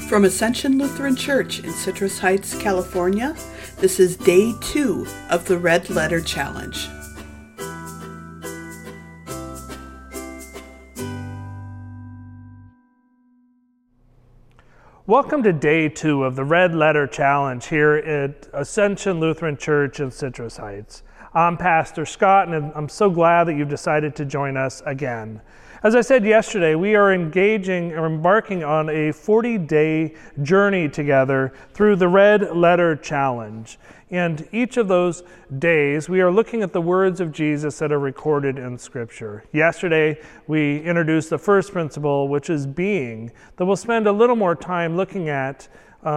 From Ascension Lutheran Church in Citrus Heights, California, this is Day 2 of the Red Letter Challenge. Welcome to Day 2 of the Red Letter Challenge here at Ascension Lutheran Church in Citrus Heights. I'm Pastor Scott, and I'm so glad that you've decided to join us again. As I said yesterday, we are embarking on a 40-day journey together through the Red Letter Challenge. And each of those days, we are looking at the words of Jesus that are recorded in Scripture. Yesterday, we introduced the first principle, which is being, that we'll spend a little more time looking at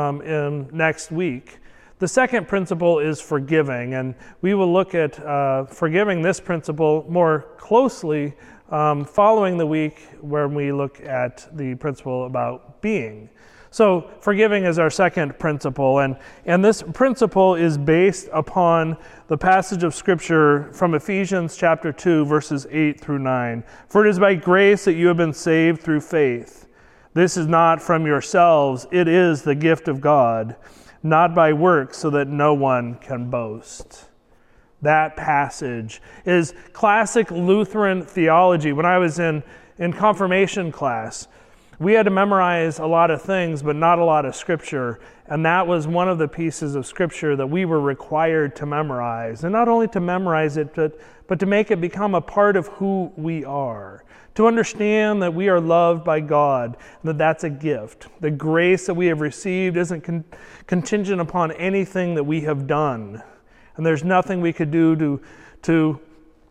in next week. The second principle is forgiving, and we will look at forgiving this principle more closely following the week when we look at the principle about being. So forgiving is our second principle, and this principle is based upon the passage of Scripture from Ephesians chapter 2, verses 8 through 9. For it is by grace that you have been saved through faith. This is not from yourselves, it is the gift of God, not by works, so that no one can boast. That passage is classic Lutheran theology. When I was in confirmation class, we had to memorize a lot of things, but not a lot of Scripture. And that was one of the pieces of Scripture that we were required to memorize. And not only to memorize it, but to make it become a part of who we are. To understand that we are loved by God, and that that's a gift. The grace that we have received isn't contingent upon anything that we have done. And there's nothing we could do to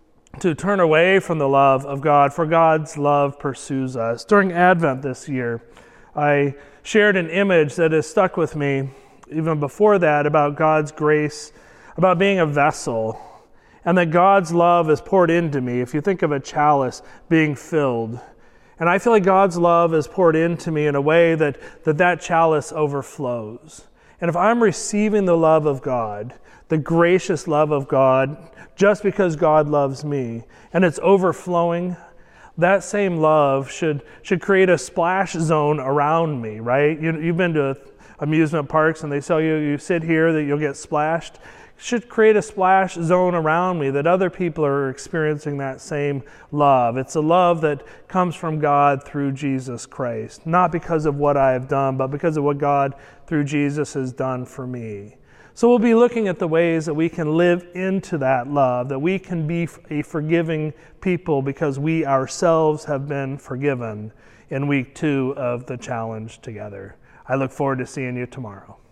turn away from the love of God, for God's love pursues us. During Advent this year, I shared an image that has stuck with me, even before that, about God's grace, about being a vessel, and that God's love is poured into me. If you think of a chalice being filled, and I feel like God's love is poured into me in a way that chalice overflows. And if I'm receiving the love of God, the gracious love of God, just because God loves me, and it's overflowing, that same love should create a splash zone around me, right? You've been to amusement parks and they tell you sit here that you'll get splashed. It should create a splash zone around me that other people are experiencing that same love. It's a love that comes from God through Jesus Christ, not because of what I have done, but because of what God through Jesus has done for me. So we'll be looking at the ways that we can live into that love, that we can be a forgiving people because we ourselves have been forgiven in week 2 of the challenge together. I look forward to seeing you tomorrow.